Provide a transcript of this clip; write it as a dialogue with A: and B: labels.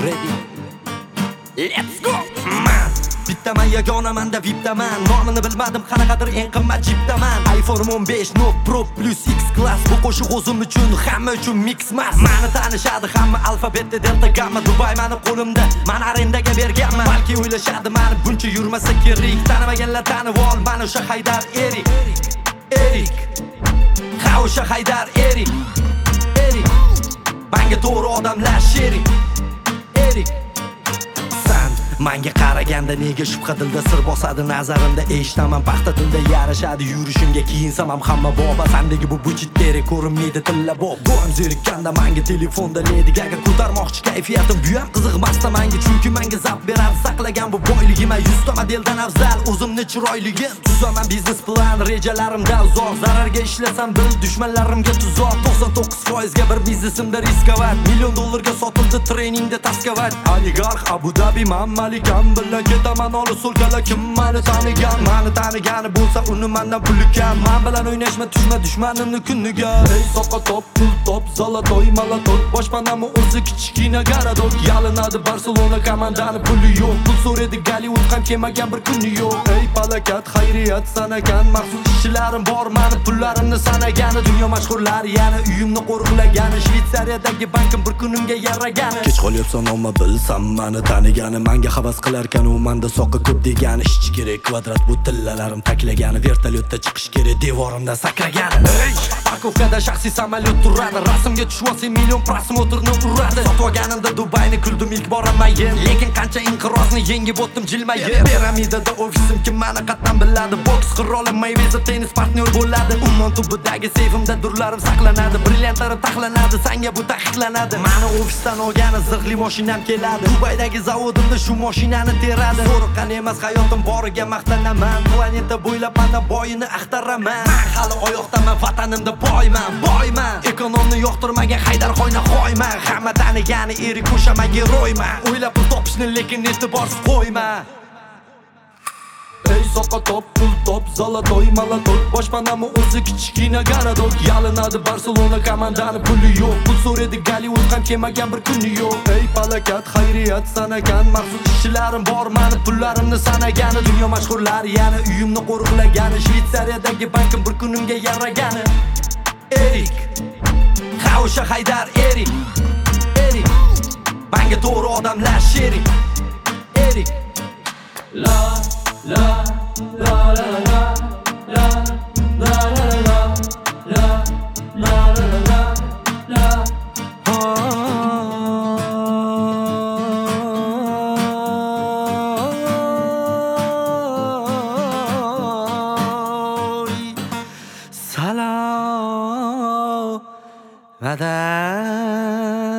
A: ready? Let's go! Man bittaman yagonamanda vipdaman nomini bilmadim qanaqadir eng qimmat jipdaman iPhone 15 Note Pro Plus X Class bu qo'shiq o'zim uchun hamma uchun mix mas meni tanishadi hamma alfabetda delta gamma Dubai meni qo'limda men arendaga berganman balki o'ylashadi meni buncha yurmasa kerak tanimaganlar tanib ol meni o'sha Haydar Erik ha o'sha Haydar Erik menga to'g'ri odamlar sherik Manga qaraganda nega shubha dilda sir bosadi nazarimda eshitaman paxta tilda yarashadi yurishimga kiyinsam ham hamma boba sandagi bu budjetderi ko'rinmaydi tilla bob bo'm zerikkanda manga telefonda Lady Gaga ko'tarmoqchi kayfiyatim bu ham qiziqmasda manga chunki menga zap beradi saqlagan bu boyligim 100 ta modeldan afzal o'zimni chiroyligim tuzaman biznes plan rejalarimda uzoq zararga ishlasam bil dushmanlarimga tuzoq 99% ga bir biznesimda riskovat $1,000,000 ga sotildi treningda taskavat oligarx Abu Dhabi Malikam bilan ketaman olis so'lkala kim meni tanigani bo'lsa uni mendan puli kam men bilan o'ynashma tushma dushmanimni kuniga ey soqqa top pul top zolotoy malatot boshpanami o'zi kichkina garadok yalinadi Barselona komandani puli yo'q pul so'raydi Gollivud ham kelmagan bir kuni yo'q ey palakat xayriyat sanagan maxsus ishlarim bor meni pullarimni sanagani dunyo mashhurlari yana uyimni qo'riqlagani Shvetsariyadagi bankim bir kunimga yaragani kech qolyapsan omma bilsam meni tanigani menga havas qilarkan u menda soqqa ko'p degani ishchi kerak kvadrat bu tillalarim taklagani vertolyotda chiqish kerak devorimdan sakragani parkovkada shaxsiy samolyot turadi rasmga tushib olsang million prosmotrni uradi sotib olganimda Dubayni kuldim ilk boramayin lekin qancha inqirozni yengib o'tdim jilmayib piramidada ofisim kim meni qatdan biladi boks qiroli Mayweather tennis partnyor bo'ladi ummon tubidagi seyfimda durlarim saqlanadi brilliantlarim taxlanadi senga bu taqiqlanadi meni ofisdan olgani zirhli mashinam keladi Dubaydagi zavodimda shu mashinani teradi zo'riqqan emas hayotim boriga maqtanaman planeta bo'ylab mana boyini axtaraman men hali oyoqdaman vatanimda boyman ekonomni yoqtirmagan Haydar xoyman hamma tanigani erik o'sha menga ro'yman o'ylab pul topishni lekin e'tiborsiz qo'yma ey soqqa top pul top zolotoy malatot boshpanami o'zi kichkina garadok yalinadi Barselona komandani puli yo'q pul so'raydi Gollivud ham kelmagan bir kuni yo'q ey palakat xayriyat sanagan maxsus ishlarim bor meni pullarimni sanagani dunyo mashhurlari yana uyimni qo'riqlagani Shvetsariyadagi bankim bir kunimga yaragani ha o'sha Haydar Erik menga to'g'ri odamlar sherik
B: la la la la la la la la la la la la la
A: Salam